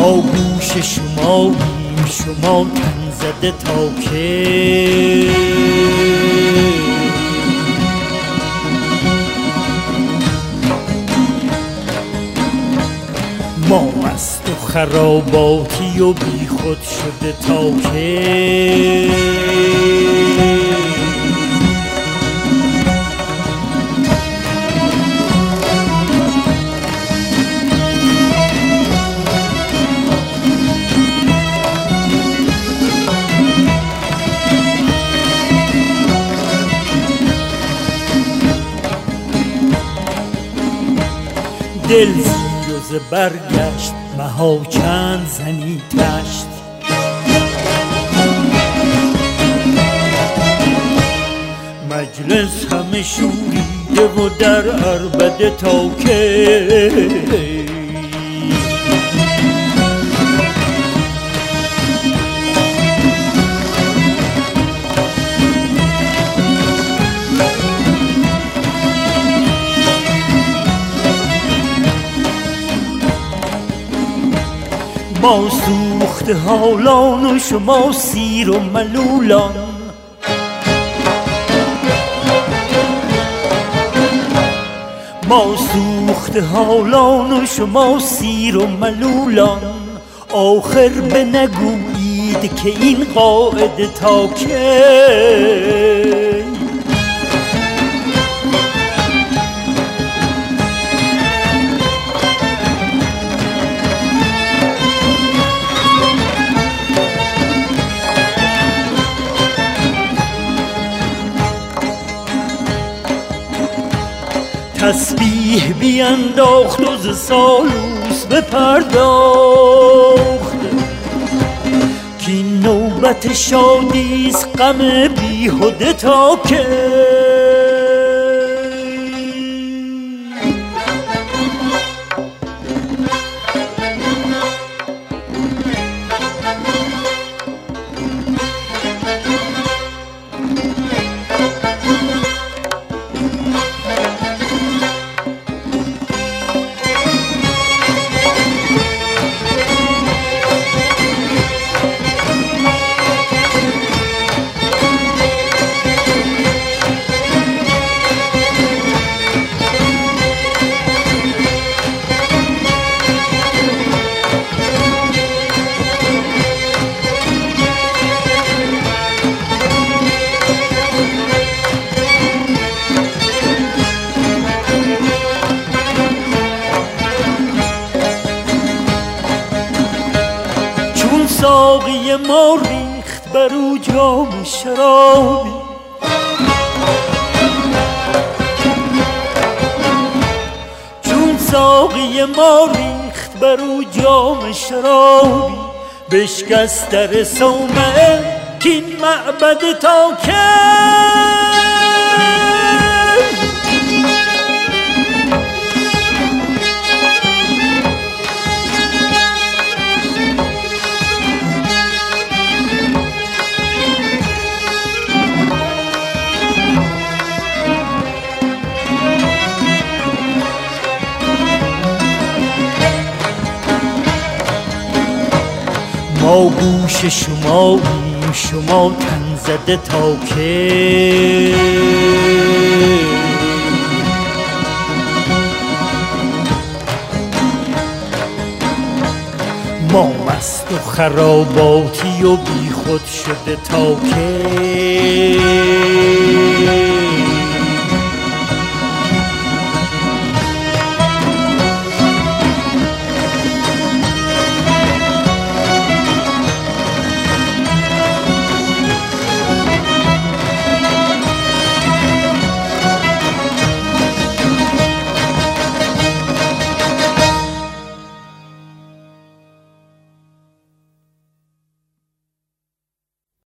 ما گوش شماییم شما تن زده تا که ما مست و خراباتی و بی خود شده تا که دل زیر و زبر گشت مها چند زنی تشت مجلس همه شوریده و در عربده تا که ما سوخت حالان و شما سیر و ملولان ما سوخت حالان و شما سیر و ملولان آخر بنگویید که این قاعده تا کی تسبیح بینداخت و ز سالوس بپرداخت کی نوبت شادیست غم بیهده تا که ساقی ما ریخت بر او جام شرابی چون ساقی ما ریخت بر او جام شرابی بشکست در صومعه کین معبد تا که ما گوش شماییم شما تن زده تا که ما مست و خراباتی و بی خود شده تا که